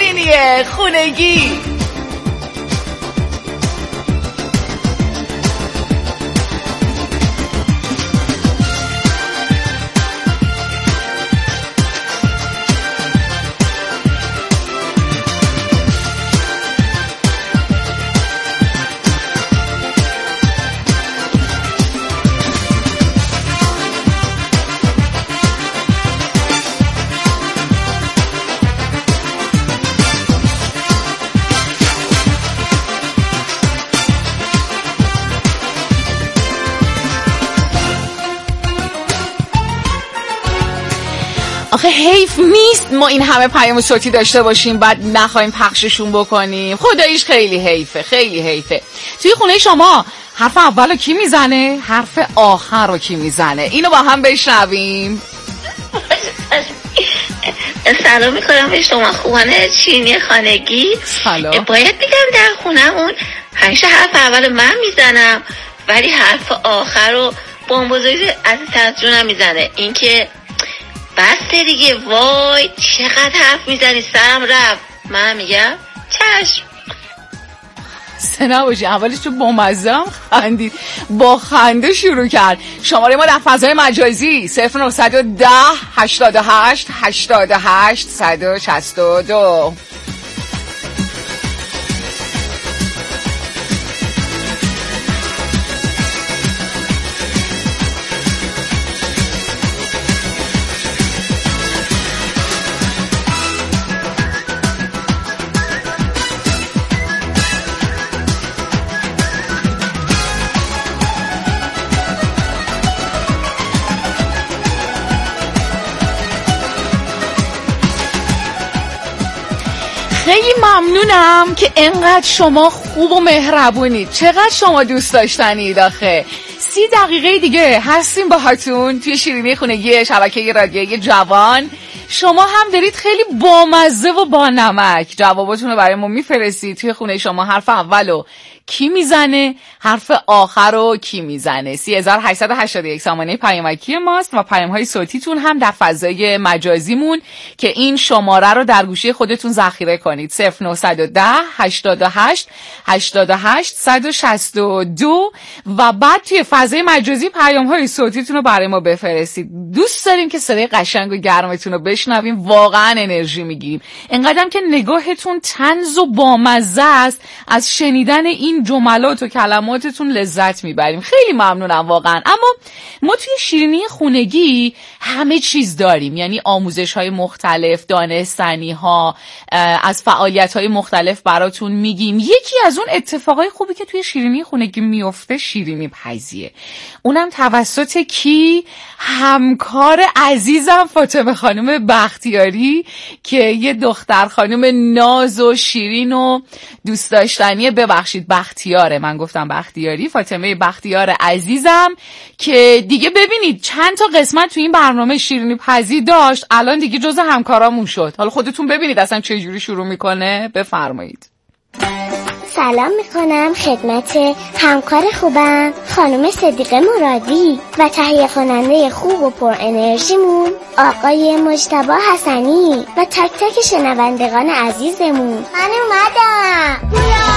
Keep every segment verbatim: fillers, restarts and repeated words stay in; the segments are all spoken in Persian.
شیرینی خونگی. آخه حیف نیست ما این همه پیام صوتی داشته باشیم بعد نخوایم پخششون بکنیم. خداییش خیلی حیفه، خیلی حیفه. توی خونه شما حرف اول رو کی میزنه؟ حرف آخر رو کی میزنه؟ اینو با هم بشنویم. سلام میکنم به شما خوبان شیرینی خانگی. سلام. باید بگم در خونمون همیشه حرف اول من میزنم ولی حرف آخر رو با بزرگی از طرف جونم میزنه. این که بسته دیگه، وای چقدر حرف میزنی سرم رفت. من میگم چشم. سه باشی. اولش تو با مزه هم خندید، با خنده شروع کرد. شماره ما در فضای مجازی صفر نهصد و ده هشتاد و هشت هشتاد و هشت صد و شصت و دو. خیلی ممنونم که انقدر شما خوب و مهربونید. چقدر شما دوست داشتنید. آخه سی دقیقه دیگه هستیم باهاتون توی شیرینی خونگی شبکه رادیویی جوان. شما هم دارید خیلی بامزه و با نمک جواباتون رو برای ما میفرستید. توی خونه شما حرف اولو کی میزنه؟ حرف آخر رو کی میزنه؟ سی هزار و هشتصد و هشتاد و یک سامانه پیامکی ماست و پیام‌های صوتیتون هم در فضای مجازیمون که این شماره رو در گوشی خودتون ذخیره کنید. صفر نهصد و ده هشتاد و هشت هشتاد و هشت صد و شصت و دو و بعد توی فضای مجازی پیام‌های صوتیتون رو برای ما بفرستید. دوست داریم که صدای قشنگ و گرمتون رو بشنویم. واقعا انرژی میگیریم. انقدرم که نگاهتون طنز و بامزه است، از شنیدن این جملات و کلماتتون لذت میبریم. خیلی ممنونم واقعا. اما ما توی شیرینی خونگی همه چیز داریم، یعنی آموزش های مختلف، دانستنی ها، از فعالیت های مختلف براتون میگیم. یکی از اون اتفاقای خوبی که توی شیرینی خونگی میفته شیرینی پزیه. اونم توسط کی؟ همکار عزیزم فاطمه خانم بختیاری که یه دختر خانم ناز و شیرین و دوست داشتنی، ببخشید بختیاره، من گفتم بختیاری، فاطمه بختیار عزیزم که دیگه ببینید چند تا قسمت تو این برنامه شیرینی پزی داشت، الان دیگه جز همکارامون شد. حالا خودتون ببینید اصلا چه جوری شروع میکنه. بفرمایید. سلام میکنم خدمت همکار خوبم خانم صدیقه مرادی و تهیه کننده خوب و پر انرژیمون آقای مجتبی حسنی و تک تک شنوندگان عزیزمون. من اومدم.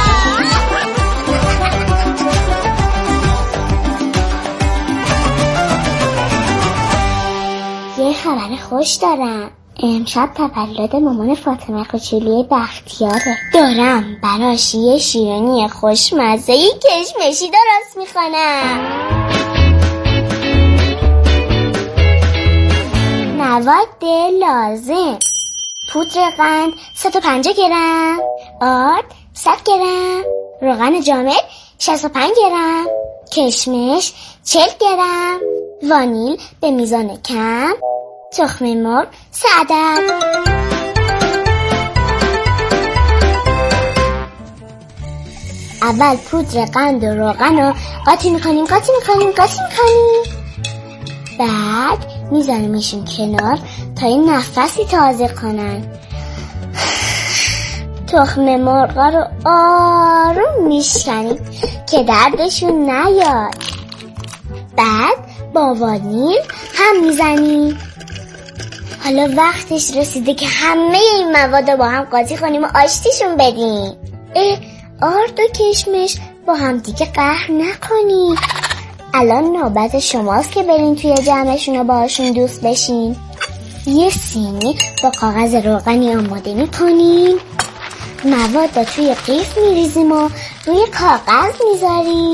یه خبر خوش دارم. امشب تولد مامان فاطمه کوچولی بختیاره. دارم براش یه شیرینی خوشمزه کشمشی درست میکنم. مواد لازم: پودر قند صد و پنجاه گرم، آرد صد گرم، روغن جامد شصت و پنج گرم، کشمش چهل گرم، وانیل به میزان کم، تخم مرغ سه عدد. اول پودر قند و روغن رو قاطی میکنیم قاطی میکنیم قاطی میکنیم بعد میذاریمشون کنار تا این نفسی تازه کنن. تخم مرغا رو آروم میشکنیم که دردشون نیاد. بعد با وانیل هم میزنیم. حالا وقتش رسیده که همه این مواد با هم قاطی کنیم و آشتیشون بدیم. اه آرد و کشمش با هم دیگه قهر نکنی. الان نوبت شماست که برین توی جمعشون و باهاشون دوست بشین. یه سینی با کاغذ روغنی آماده میکنیم، مواد توی قیف میریزیم و روی کاغذ میذاریم.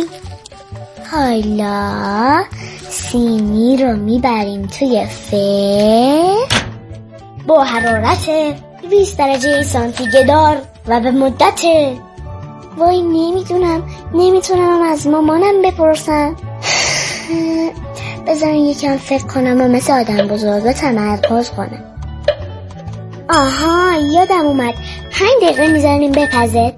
حالا سینی رو میبریم توی فر با حرارت بیست درجه سانتیگراد و به مدت وای نمیدونم نمیتونم از مامانم بپرسم. بذارین یکم فکر کنم و مثل آدم بزرگا تمرکز کنم. آها یادم اومد، پنج دقیقه میذاریم بپزه.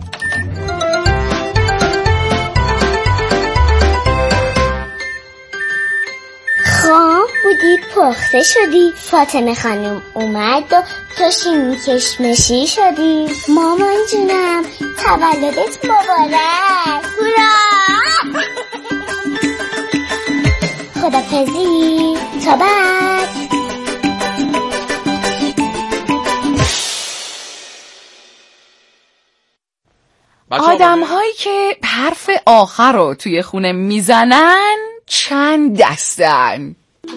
خام بودی پخته شدی، فاطمه خانم اومد و تو شیمی کشمشی شدی. مامان جونم تولدت مبارک. هورا خدافظی تا بعد. آدم هایی که حرف آخر رو توی خونه میزنن چند دستن؟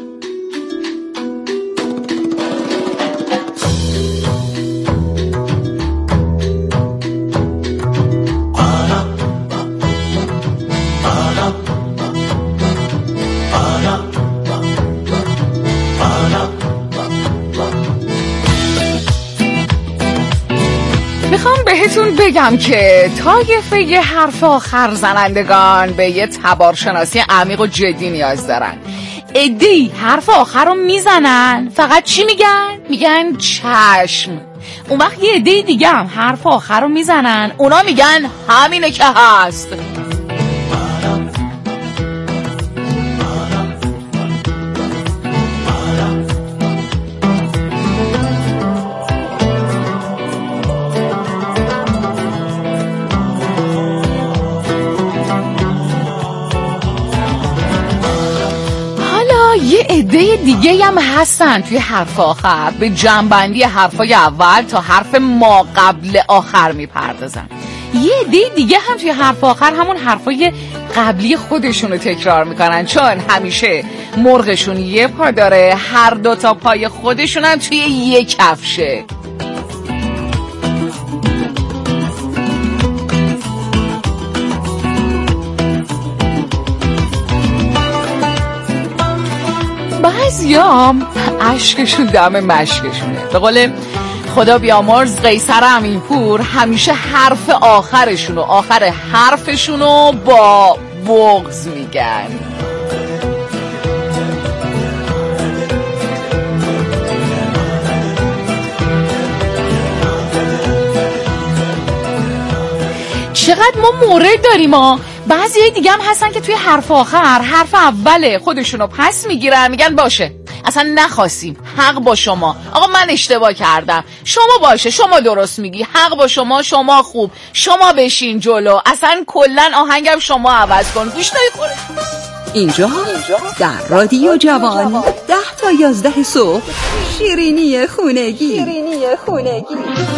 میخوام بهتون بگم که طایفه یه حرف آخر زنندگان به یه تبارشناسی عمیق و جدی نیاز دارن. عده‌ای حرف آخر رو میزنن، فقط چی میگن؟ میگن چشم. اون وقت یه عده دیگه هم حرف آخر رو میزنن، اونا میگن همینه که هست. یه عده دیگه هم هستن توی حرف آخر به جمع‌بندی حرفای اول تا حرف ما قبل آخر میپردازن. یه عده دیگه هم توی حرف آخر همون حرفای قبلی خودشونو تکرار میکنن، چون همیشه مرغشون یه پا داره، هر دو تا پای خودشون هم توی یه کفشه. بعضیام عشقشون دم مشکشونه. به قول خدا بیامرز قیصر امینپور همیشه حرف آخرشونو آخر حرفشونو با بغض میگن. چقدر ما مورد داریم ها. بعضی دیگه هم هستن که توی حرف آخر حرف اوله خودشونو پس میگیرن، میگن باشه اصلا نخواستیم، حق با شما، آقا من اشتباه کردم، شما باشه شما درست میگی، حق با شما، شما خوب، شما بشین جلو، اصلا کلن آهنگم شما عوض کن، گوش نمیخوره. اینجا در رادیو جوان ده تا یازده صبح شیرینی خونگی شیرینی خونگی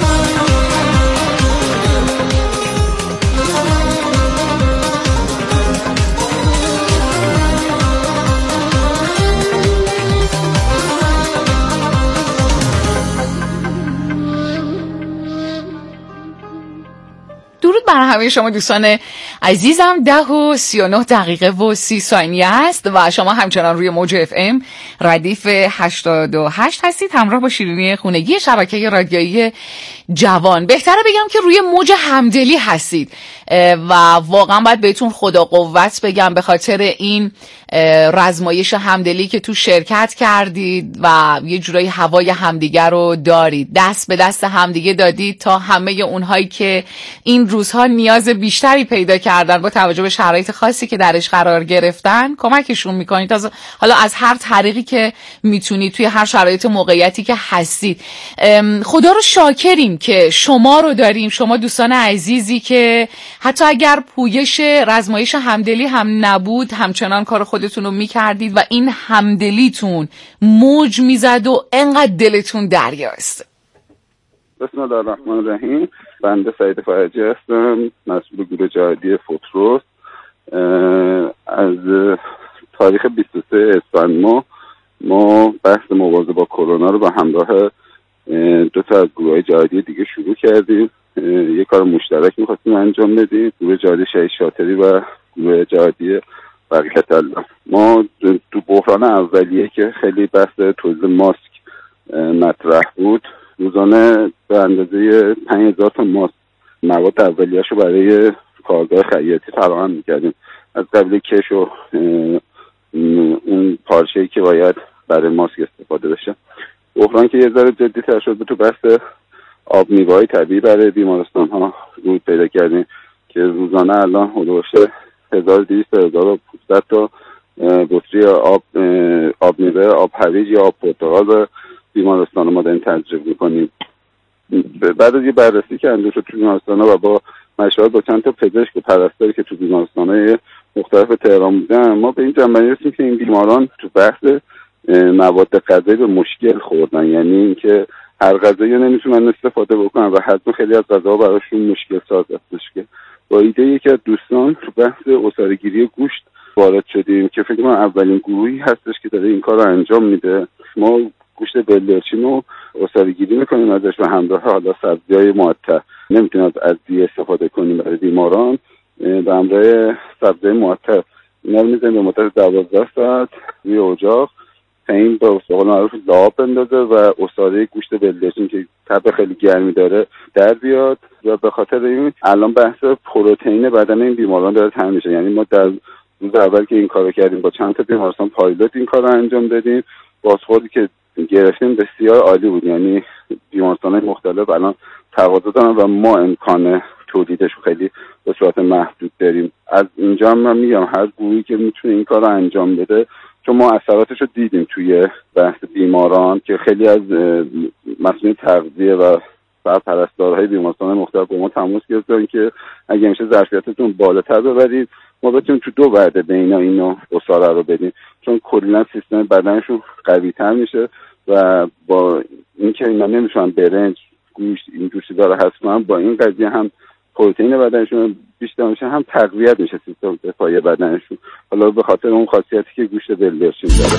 درود بر همه شما دوستان عزیزم. ده و سی و نه دقیقه و سی ثانیه است و شما همچنان روی موج اف ام ردیف هشتاد و هشت هستید، همراه با شیرینی خونگی شبکه رادیویی جوان. بهتره بگم که روی موج همدلی هستید و واقعا باید بهتون خدا قوت بگم به خاطر این رزمایش همدلی که تو شرکت کردید و یه جورایی هوای همدیگه رو دارید، دست به دست همدیگه دادید تا همه اونهایی که این روزها ها نیاز بیشتری پیدا کردن با توجه به شرایط خاصی که درش قرار گرفتن کمکشون میکنید. از حالا از هر طریقی که میتونید توی هر شرایط موقعیتی که هستید. خدا رو شاکریم که شما رو داریم، شما دوستان عزیزی که حتی اگر پویش رزمایش همدلی هم نبود همچنان کار خودتون رو میکردید و این همدلیتون موج میزد و انقدر دلتون دریاست. بسم الله الرحمن الرحیم. بنده سعید فرجی هستم، مسئول گروه جهادی فوتروس. از تاریخ بیست و سه اسفند ما ما بحث مبارزه با کرونا رو با همراه دو تا از گروه جهادی دیگه شروع کردیم. یک کار مشترک می‌خواستیم انجام بدیم، گروه جهادی شهید شاطری و گروه جهادی بقیت الله. ما تو بحران اولیه که خیلی بحث تولید ماسک مطرح بود، روزانه به اندازه پنج هزار تا ماسک مواد اولیه‌اش رو برای کارگاه خیاطی فراهم می‌کردیم، از قبل کش و اون پارچه‌ای که باید برای ماسک استفاده بشه. بحران که یه ذره جدی‌تر شد تو بحث آب میوه‌های طبیعی برای بیمارستان‌ها روی پیدا کردیم که روزانه الان حدود هزار و دویست تا هزار و پانصد تا بطری آب آب میوه، آب هویج یا آب پرتقال به بیمارستان ما داریم تزریق می‌کنیم. بعد از یه بررسی که انجام شد تو بیمارستان‌ها و با مشورت با چند تا پزشک و پرستاری که تو بیمارستان‌های مختلف تهران بودن، ما به این جنبندی رسیدیم که این بیماران تو بحث مواد غذایی به مشکل خوردن، یعنی اینکه هر غذایی نمیتونن استفاده بکنن و حتما خیلی از غذاها براشون مشکل ساز هستش. که با ایده یکی از دوستان تو بحث عصاره‌گیری گوشت وارد شدیم که فکر کنم اولین گروهی هستش که داره این کار رو انجام میده. ما گوشت بلدرچین رو عصاره‌گیری میکنیم ازش و همراه حالا سبزی‌های معطر، نمیتونیم از ادویه استفاده کنیم برای بیماران، به همراه سبزی‌های معطر اینا رو می‌ذاریم به مدت دوازده ساعت روی اجاق تا این به قول معروف لعاب بندازه و عصاره گوشت بلدرچین که تب خیلی گرمی داره در بیاد. و به خاطر این الان بحث پروتئین بدن این بیماران داره تامین میشه. یعنی ما در روز اول که این کارو کردیم با چند تا بیمارستان پایلوت این کارو انجام دادیم، بازخوردی که گرفتیم بسیار عالی بود. یعنی بیمارستان‌های مختلف الان تقاضا دارن و ما امکان تولیدش خیلی به صورت محدود داریم. از اینجا هم من میگم هر گروهی که میتونه این کار رو انجام بده، چون ما اثراتش رو دیدیم توی بحث بیماران که خیلی از مسئولین تغذیه و پرستارهای بیمارستان مختلف با ما تماس گرفتن که اگه میشه ظرفیتتون بالاتر ببرید ما بتونیم تو دو وعده به اینا اینو عصاره رو بدیم، چون کلا سیستم بدنشون قوی‌تر میشه و با اینکه اینا نمیتونن برنج، گوشت، این جور چیزا رو حذف کنن، با این قضیه هم پروتئین بدنشون بیشتر میشه، هم تقویت میشه سیستم دفاعی بدنشون. حالا به خاطر اون خاصیتی که گوشت بلدرچین داره.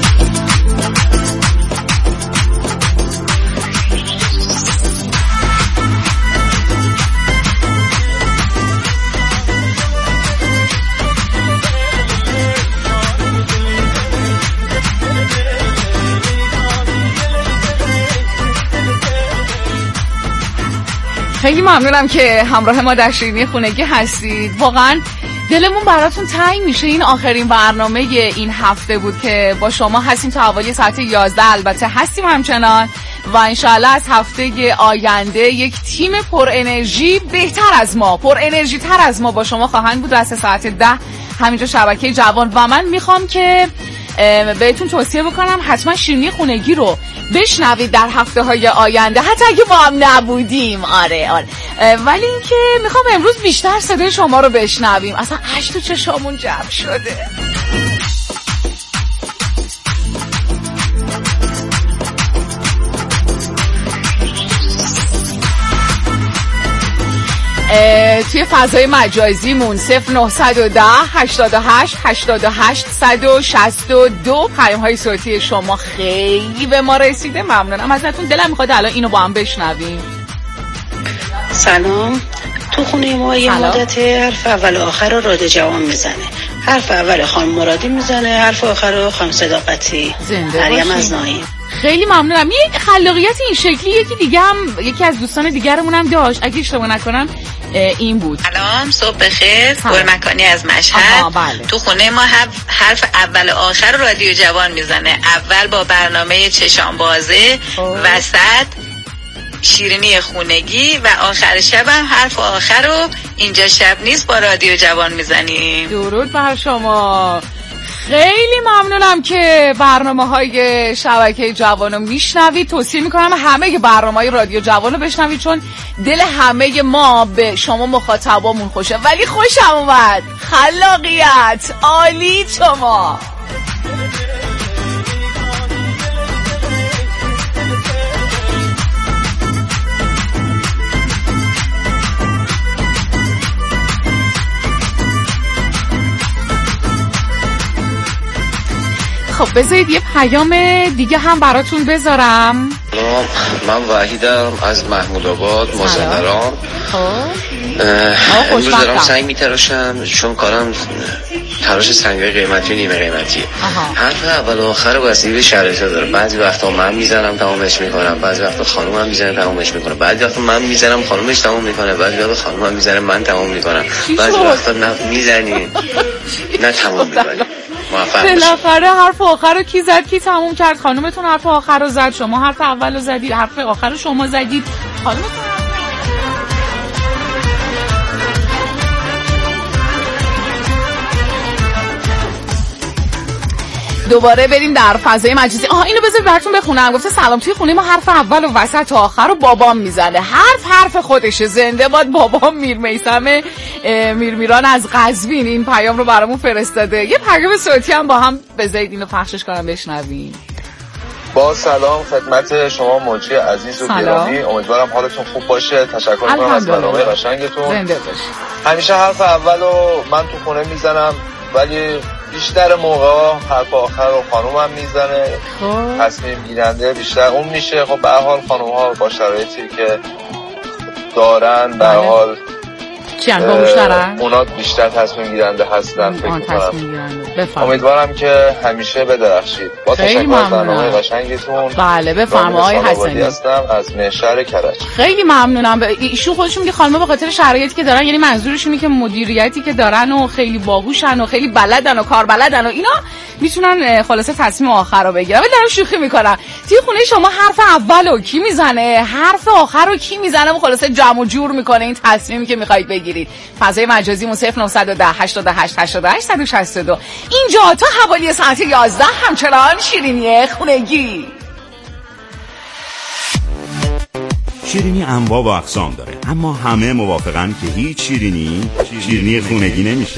خیلی ممنونم که همراه ما در شیرینی خونگی هستید. واقعا دلمون براتون تنگ میشه. این آخرین برنامه این هفته بود که با شما هستیم تا حوالی ساعت یازده. البته هستیم همچنان و انشاءالله از هفته آینده یک تیم پر انرژی بهتر از ما، پر انرژی تر از ما با شما خواهند بود. از ساعت ده همینجا شبکه جوان. و من میخوام که بهتون توصیه بکنم حتما شیرینی خونگی رو بشنوید در هفته های آینده، حتی اگه با هم نبودیم. آره آره ولی اینکه میخوام امروز بیشتر صدای شما رو بشنویم. اصلا اشک تو چشامون جمع شده. توی فضای مجازیمون صفر نه یک صفر هشتاد و هشت هشتاد و هشت صد و شصت و دو پیام های صوتی شما خیلی به ما رسیده. ممنونم ازتون. دلم میخواد الان اینو با هم بشنویم. سلام. تو خونه ما یه مدت حرف اول و آخر رو راد جوان میزنه. حرف اول خانم مرادی میزنه، حرف آخر رو خانم صداقتی. مریم از ناهین. خیلی ممنونم. یک خلاقیت این شکلی یکی دیگه هم یکی از دوستان دیگرمون هم داشت، اگه اشتباه نکنم این بود. سلام، صبح بخیر. گل مکانی از مشهد. بله. تو خونه ما حرف اول و آخر رادیو جوان میزنه. اول با برنامه چشام بازه، وسط شیرینی خونگی و آخر شبم حرف آخر رو اینجا شب نیست با رادیو جوان میزنیم. درود بر شما. خیلی ممنونم که برنامه های شبکه جوان رو میشنوید. توصیه میکنم همه برنامه های رادیو جوان رو بشنوید، چون دل همه ما به شما مخاطبامون خوشه. ولی خوشم اومد، خلاقیت عالی شما. خب بذارید یه پیام دیگه هم براتون بذارم. من وحیدم از محمود آباد مازندران. خب امروز دارم سنگ میتراشم، چون کارم تراش سنگای قیمتی و نیمه قیمتی. حرف اول و آخر بستگی به شرایطا داره. بعضی وقتا من میزنم تمامش میکنم، بعضی وقتا خانومم میزنه تمامش میکنه، بعضی وقتا من میزنم خانومش تمام میکنه، بعضی وقتا خانومم میزنه من تمام میکنم، بعضی وقتا نه میزنی نه تمام میکنی. بالاخره حرف آخر رو کی زد کی تموم کرد؟ خانومتون حرف آخر رو زد، شما حرف اول رو زدید، حرف آخر رو شما زدید. خانومتون دوباره بریم در فضای مجازی. آها اینو بذار براتون بخونم. گفته سلام، توی خونه ما حرف اول و وسط و آخر رو بابام میزنه. حرف حرف خودشه. زنده باد بابام. میر میثم میرمیران از قزوین این پیام رو برامون فرستاده. یه پیام صوتی هم با هم بذارید اینو پخشش کنم بشنویم. با سلام خدمت شما موجی عزیز و گرامی، امیدوارم حالتون خوب باشه. تشکر میکنم از برنامه قشنگتون. زنده باش. همیشه حرف اولو من تو خونه میزنم، ولی بیشتر موقع حرف آخر رو خانومم میزنه. تصمیم گیرنده بیشتر اون میشه. خب به هر حال خانوم‌ها با شرایطی که دارن به هر حال اونا بیشتر تصمیم گیرنده هستن فکر میکنم. امیدوارم که همیشه بدرخشید. با تشکر از برنامه قشنگتون. بله بفرما آقای حسنی. هستم از شهر کرج. خیلی ممنونم. ایشون خودشون میگه خانم‌ها به خاطر شرایطی که دارن، یعنی منظورشون اینه که مدیریتی که دارن و خیلی باهوشن و خیلی بلدن و کار بلدن و اینا میتونن خلاصه تصمیم آخر رو بگیرن. ولی دارم شوخی میکنم. توی خونه شما حرف اولو کی میزنه، حرف آخر رو کی میزنه و خلاصه جمع و جور میکنه این تصمیمی که میخواید بگیرید. فضای مجازی مون صفر نه یک صفر هشت هشت هشت هشت شش دو. اینجا تا حوالی ساعت یازده همچنان شیرینی خونگی. شیرینی انواع و اقسام داره، اما همه موافقن که هیچ شیرینی شیرینی خونگی نمیشه.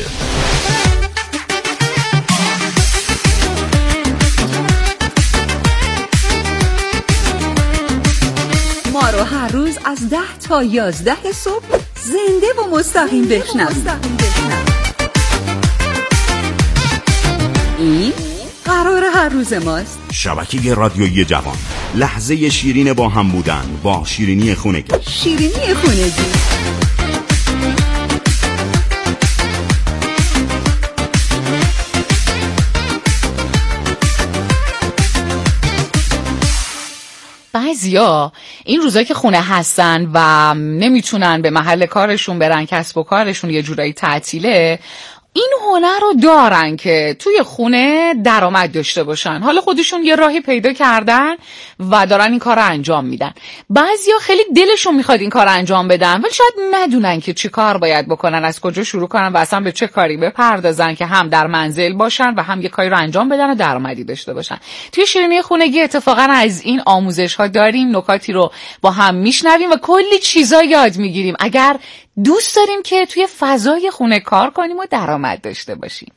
ما رو هر روز از ده تا یازده صبح زنده و مستقیم بشنوید. این قرار هر روز ماست. شبکه رادیویی جوان، لحظه شیرین با هم بودن با شیرینی خونگی. شیرینی خونگی. بعضیا این روزایی که خونه هستن و نمیتونن به محل کارشون برن، کسب و کارشون یه جورایی تعطیله، این هنر رو دارن که توی خونه درآمد داشته باشن. حالا خودشون یه راهی پیدا کردن و دارن این کار رو انجام میدن. بعضیا خیلی دلشون میخواد این کار رو انجام بدن، ولی شاید ندونن که چی کار باید بکنن، از کجا شروع کنن و اصلا به چه کاری بپردازن که هم در منزل باشن و هم یه کاری رو انجام بدن و درآمدی داشته باشن. توی شیرینی خونگی اتفاقا از این آموزش ها داریم، نکاتی رو با هم میشنویم و کلی چیزا یاد میگیریم. اگر دوست داریم که توی فضای خونه کار کنیم و درآمد داشته باشیم.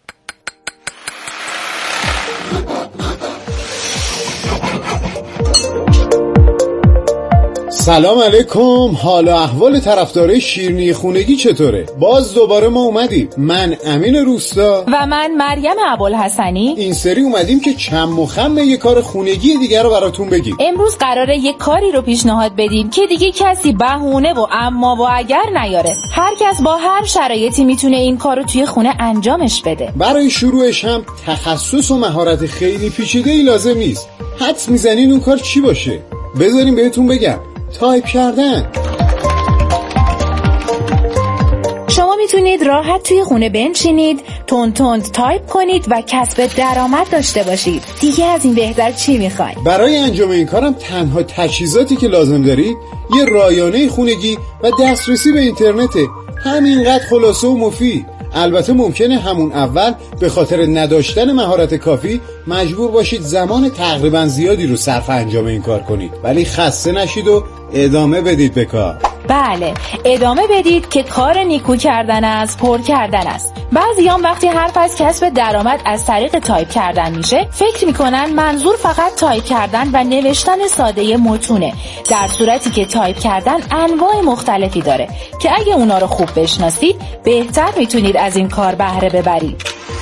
سلام علیکم. حال و احوال طرفدارای شیرینی خونگی چطوره؟ باز دوباره ما اومدیم. من امین روستا و من مریم ابوالحسنی. این سری اومدیم که چم و خم یه کار خونگی دیگه رو براتون بگیم. امروز قراره یه کاری رو پیشنهاد بدیم که دیگه کسی بهونه و اما و اگر نیاره. هر کس با هر شرایطی میتونه این کار رو توی خونه انجامش بده. برای شروعش هم تخصص و مهارت خیلی پیچیده‌ای لازم نیست. حدس میزنین اون کار چی باشه؟ بذارین بهتون بگم. تایپ کردن. شما میتونید راحت توی خونه بنشینید، تند تند تایپ کنید و کسب درآمد داشته باشید. دیگه از این بهتر چی میخواین؟ برای انجام این کارم تنها تجهیزاتی که لازم دارید یه رایانه خونگی و دسترسی به اینترنته. همینقدر خلاصه و مفید. البته ممکنه همون اول به خاطر نداشتن مهارت کافی مجبور باشید زمان تقریبا زیادی رو صرف انجام این کار کنید، ولی خسته نشید و ادامه بدید به کار. بله، ادامه بدید که کار نیکو کردن است، پر کردن است. بعضیام وقتی حرف از کسب درآمد از طریق تایپ کردن میشه فکر میکنن منظور فقط تایپ کردن و نوشتن ساده متونه، در صورتی که تایپ کردن انواع مختلفی داره که اگه اونا رو خوب بشناسید بهتر میتونید از این کار بهره ببرید.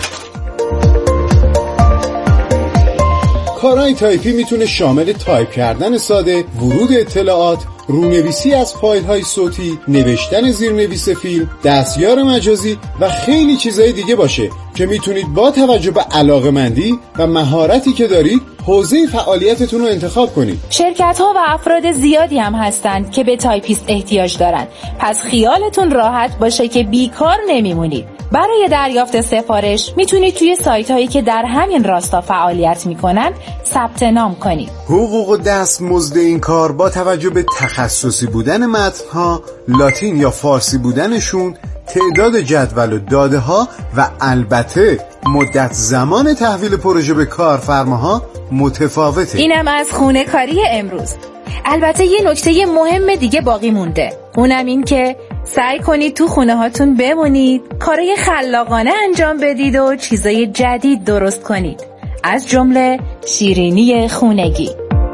کارهای تایپی میتونه شامل تایپ کردن ساده، ورود اطلاعات، رونویسی از فایل های صوتی، نوشتن زیرنویس فیلم، دستیار مجازی و خیلی چیزهای دیگه باشه که میتونید با توجه به علاقه‌مندی و مهارتی که دارید حوزه فعالیتتون رو انتخاب کنید. شرکت ها و افراد زیادی هم هستند که به تایپیست احتیاج دارن، پس خیالتون راحت باشه که بیکار نمیمونید. برای دریافت سفارش میتونید توی سایت هایی که در همین راستا فعالیت میکنن ثبت نام کنید. حقوق و دستمزد این کار با توجه به تخصصی بودن متن‌ها، لاتین یا فارسی بودنشون، تعداد جدول و داده ها و البته مدت زمان تحویل پروژه به کارفرماها متفاوته. اینم از خونه کاری امروز. البته یه نکته مهم دیگه باقی مونده، اونم این که سعی کنید تو خونه هاتون بمونید، کارهای خلاقانه انجام بدید و چیزای جدید درست کنید، از جمله شیرینی خونگی.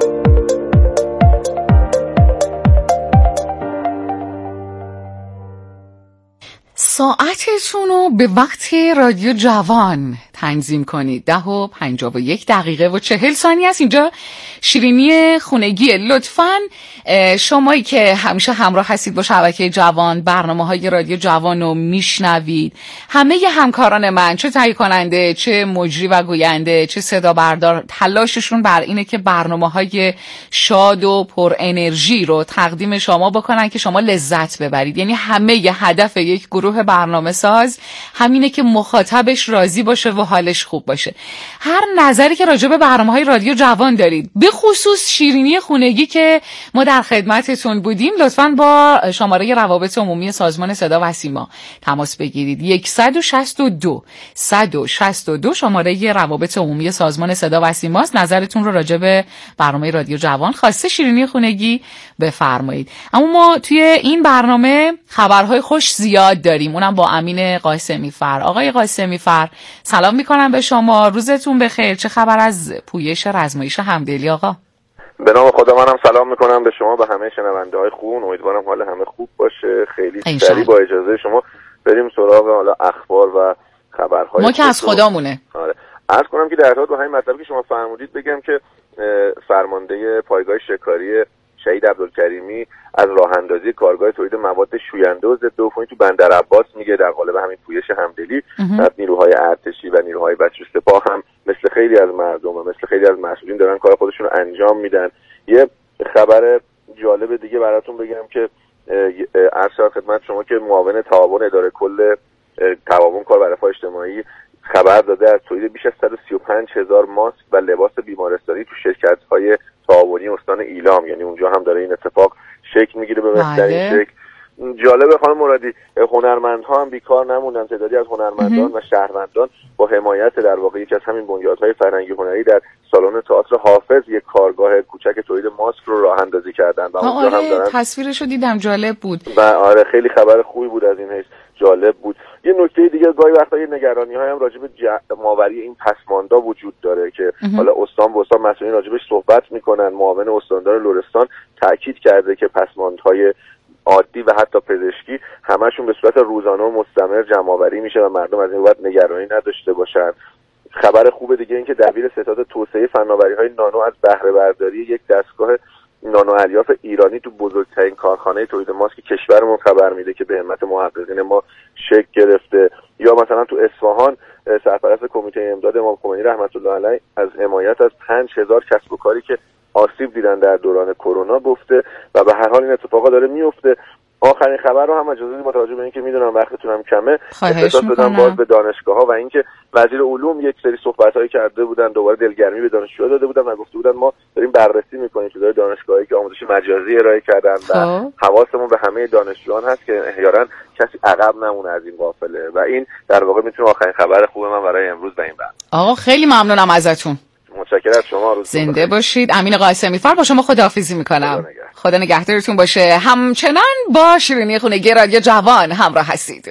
ساعتتون رو به وقت رادیو جوان تنظیم کنید. ده و پنجاه و یک دقیقه و چهل ثانیه است. اینجا شیرینی خونگی. لطفاً شمایی که همیشه همراه هستید با شبکه جوان، برنامه های رادیو جوان رو میشنوید، همه ی همکاران من، چه تهیه کننده، چه مجری و گوینده، چه صدا بردار، تلاششون بر اینه که برنامه های شاد و پر انرژی رو تقدیم شما بکنن که شما لذت ببرید. یعنی همه ی هدف یک گروه برنامه ساز همینه که مخاطبش راضی باشه و حالش خوب باشه. هر نظری که راجع به برنامه‌های رادیو جوان دارید، به خصوص شیرینی خونگی که ما در خدمتتون بودیم، لطفاً با شماره روابط عمومی سازمان صدا و سیما تماس بگیرید. صد و شصت و دو صد و شصت و دو شماره روابط عمومی سازمان صدا و سیما است. نظرتون رو راجع به برنامه رادیو جوان خواسته شیرینی خونگی بفرمایید. اما ما توی این برنامه خبرهای خوش زیاد داریم، اونم با امین قاسمی فر. آقای قاسمی فر، سلام میکنم به شما، روزتون بخیر. چه خبر از پویش رزمایش همدلی آقا؟ به نام خدا منم سلام میکنم به شما، به همه شنونده های خوب. امیدوارم حال همه خوب باشه. خیلی سریع با اجازه شما بریم سراغ حالا اخبار و خبرهای ما که از خدامونه. آره، عرض کنم که در ارتباط با همین مطلبی که شما فرمودید بگم که فرمانده پایگاه شکاری شهید عبدالکریمی از راه اندازی کارگاه تولید مواد شوینده و ضد عفونی تو بندر عباس میگه. در قالب همین پویش همدلی نیروهای ارتشی و نیروهای بچه سپاه هم مثل خیلی از مردم و مثل خیلی از مسئولین دارن کار خودشون رو انجام میدن. یه خبر جالب دیگه براتون بگم که عرض خدمت شما که معاون تعاون اداره کل تعاون کار و رفاه اجتماعی خبر داده از تولید بیش از صد و سی و پنج هزار ماسک و لباس بیمارستانی تو شرکت‌های تعاونی استان ایلام، یعنی اونجا هم داره این اتفاق شکل میگیره به بهترین شکل. جالبه خانم مرادی، هنرمندها هم بیکار نموندن. تعدادی از هنرمندان و شهروندان با حمایت در واقع یکی از همین بنیادهای فرهنگی هنری در سالن تئاتر حافظ یک کارگاه کوچک تولید ماسک رو راه اندازی کردن و اونجا آره، هم دارن. تصویرشو دیدم، جالب بود. و آره خیلی خبر خوبی بود از این حیث، جالب بود. یه نکته دیگه، گاهی وقتا یه نگرانی‌های هم راجع به ماوری این پسماندا وجود داره که حالا استان و استان مسئولین راجعش صحبت میکنن. معاون استاندار لرستان تاکید کرده که پسماندهای عادی و حتی پزشکی همشون به صورت روزانه و مستمر جمع‌آوری میشه و مردم از این بابت نگرانی نداشته باشن. خبر خوب دیگه این که دبیر ستاد توسعه فناوری‌های نانو از بهره برداری یک دستگاه نانو الیاف ایرانی تو بزرگترین کارخانه تولید ماسک کشورمون خبر میده که به همت محققین ما شکل گرفته. یا مثلا تو اصفهان سرپرست کمیته امداد امام خمینی رحمت الله علیه از حمایت از پنج هزار کسب و کاری که آسیب دیدن در دوران کرونا گفته و به هر حال این اتفاقا داره میفته. آخرین خبر رو هم اجازه متوجه به اینکه میدونم وقتتونم کمه اختصاص بدم باز به دانشگاه‌ها و اینکه وزیر علوم یک سری صحبت‌هایی کرده بودن، دوباره دلگرمی به دانشجوها داده بودن و گفته بودن ما داریم بررسی می‌کنیم که دانشگاهایی که آموزش مجازی ارائه کردن و حواسمون به همه دانشجویان هست که احیانا کسی عقب نمونه از این قافله و این در واقع میتونه آخرین خبر خوب من برای امروز به این برد. آقا خیلی ممنونم ازتون. متشکرم از شما. روز زنده باشید. امین قاسمی فر با شما خداحافظی میکنم. خدا نگهدارتون باشه. همچنان با شیرینی خونگی رادیو جوان همراه هستید.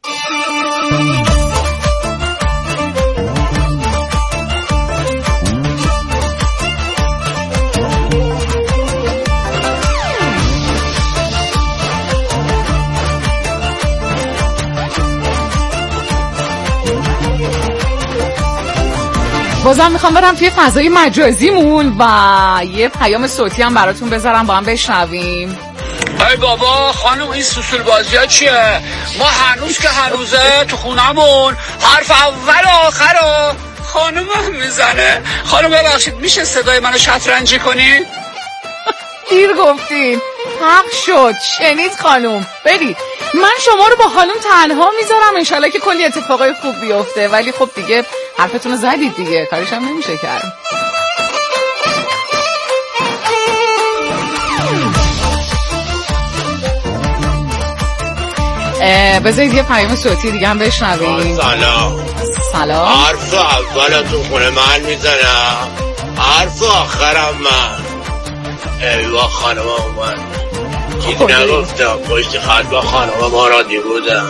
بازم میخوام برم توی فضای مجازیمون و یه پیام صوتی هم براتون بذارم با هم بشنویم. ای بابا خانم این سوسول بازی ها چیه؟ ما هنوز که هنوزه تو خونمون حرف اول آخر رو خانم هم میزنه. خانم ببخشید میشه صدای منو شطرنجی کنی؟ دیر گفتین. حق شد. شنید خانم. برید. من شما رو با خانم تنها میذارم انشالله که کلی اتفاقای خوب بیفته، ولی خب دیگه حرفتون رو زدید دیگه، کارش هم نمیشه کرد. بذارید یه پیام صوتی دیگه هم بشنویم. سلام. سلام. حرف اول تو خونه من میزنم، حرف آخرم من. ایوا خانم اومد. چیزی نگفتم، پشت خط با خانم ما رادی بودم.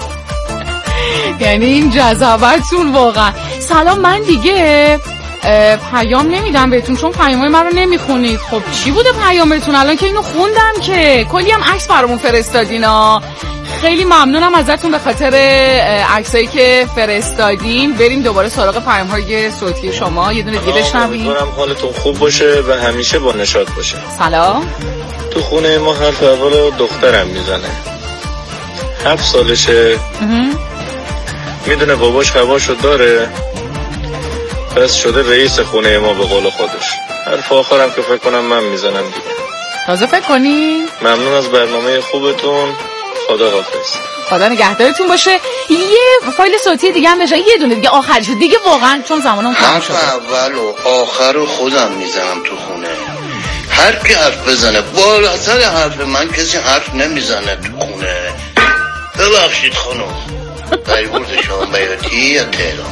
یعنی این جذابتون واقعا. سلام، من دیگه پیام نمیدم بهتون چون پیامای من رو نمیخونید. خب چی بوده پیامتون؟ الان که اینو خوندم که کلی هم عکس برامون فرستادینا. خیلی ممنونم ازتون به خاطر عکسایی که فرستادین. بریم دوباره سراغ پیام‌های صوتی شما. یه دونه دیگه بشنویم. امیدوارم حالتون خوب باشه و همیشه با نشاط باشه. سلام. تو خونه ما حرف اول دخترم میزنه. هفت سالشه. میدونه باباش هواشو داره، پس شده رئیس خونه ما به قول خودش. حرف آخرم که فکر کنم من میزنم دیگه. تازه فکر کنی؟ ممنون از برنامه خوبتون. خدا حافظ. خدا نگهدارتون باشه. یه فایل صوتی دیگه هم بشه، یه دونه دیگه آخرش دیگه واقعا چون زمانم کم شده. حرف اول و آخر رو خودم میزنم تو خونه. هر کی حرف بزنه بالا سر حرف من کسی حرف نمیزنه تو خونه. ببخشید خانم. در برد شما بیاتی یا تهران؟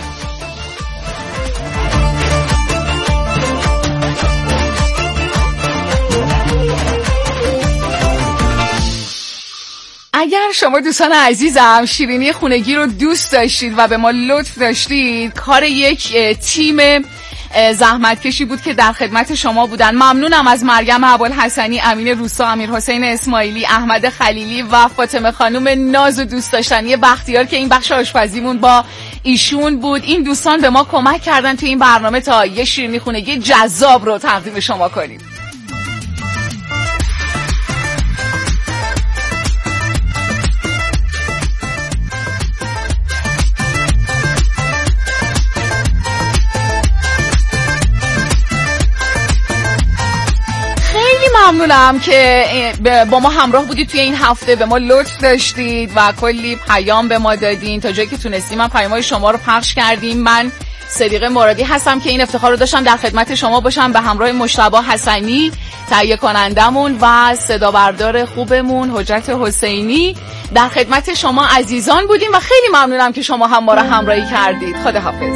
اگر شما دوستان عزیزم شیرینی خونگی رو دوست داشتید و به ما لطف داشتید، کار یک تیم زحمتکشی بود که در خدمت شما بودن. ممنونم از مریم ابوالحسنی، امین روسا، امیر حسین اسماعیلی، احمد خلیلی و فاطمه خانم ناز و دوست داشتنی بختیار که این بخش آشپزیمون با ایشون بود. این دوستان به ما کمک کردن تو این برنامه تا یه شیرینی خونگی جذاب رو تقدیم شما کنیم. ممنونم که با ما همراه بودید توی این هفته، به ما لطف داشتید و کلی پیام به ما دادین. تا جایی که تونستیم من پیام‌های شما رو پخش کردیم. من صدیقه مرادی هستم که این افتخار رو داشتم در خدمت شما باشم به همراه مجتبی حسنی تهیه کنندمون و صدا بردار خوبمون حجت حسینی. در خدمت شما عزیزان بودیم و خیلی ممنونم که شما هم ما رو همراهی کردید. خداحافظ.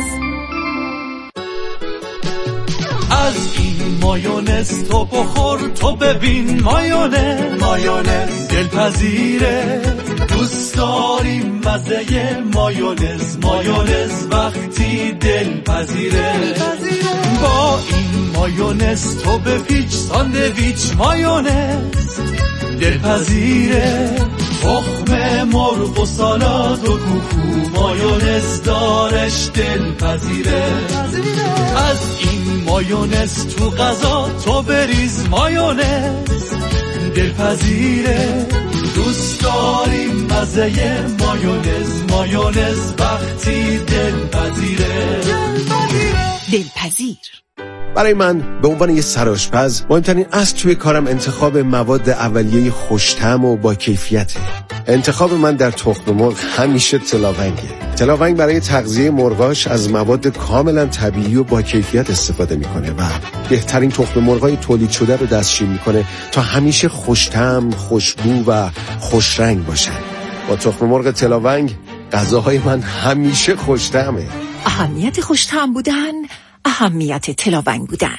از این مایونز تو بخور تو ببین مایونز مایونز دلپذیره دوست داریم مزه مایونز مایونز وقتی دلپذیره با این مایونز تو بپیچ ساندویچ مایونز دلپذیره تخم مرغ و سالاد و کوکو مایونز دارش دلپذیره از این مایونز تو غذا تو بریز مایونز دلپذیره دوست داریم مزه مایونز مایونز وقتی دلپذیره دلپذیر برای من به عنوان یه سرآشپز مهمترین اصل توی کارم انتخاب مواد اولیه خوش‌طعم و با کیفیته. انتخاب من در تخم مرغ همیشه تلاونگه. تلاونگ برای تغذیه مرغاش از مواد کاملا طبیعی و با کیفیت استفاده میکنه و بهترین تخم مرغای تولید شده رو دستشویی میکنه تا همیشه خوش‌طعم، خوشبو و خوشرنگ باشن. با تخم مرغ تلاونگ غذاهای من همیشه خوش‌طعمه. اهمیت خوش‌طعم بودن، اهمیت تلاونگ بودن.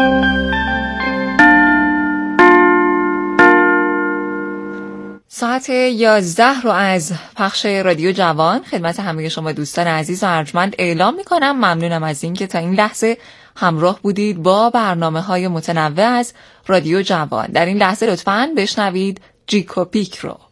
ساعت یازده رو از پخش رادیو جوان خدمت همه شما دوستان عزیز و ارجمند اعلام میکنم. ممنونم از این که تا این لحظه همراه بودید با برنامه های متنوع از رادیو جوان. در این لحظه لطفاً بشنوید جیکو پیک رو.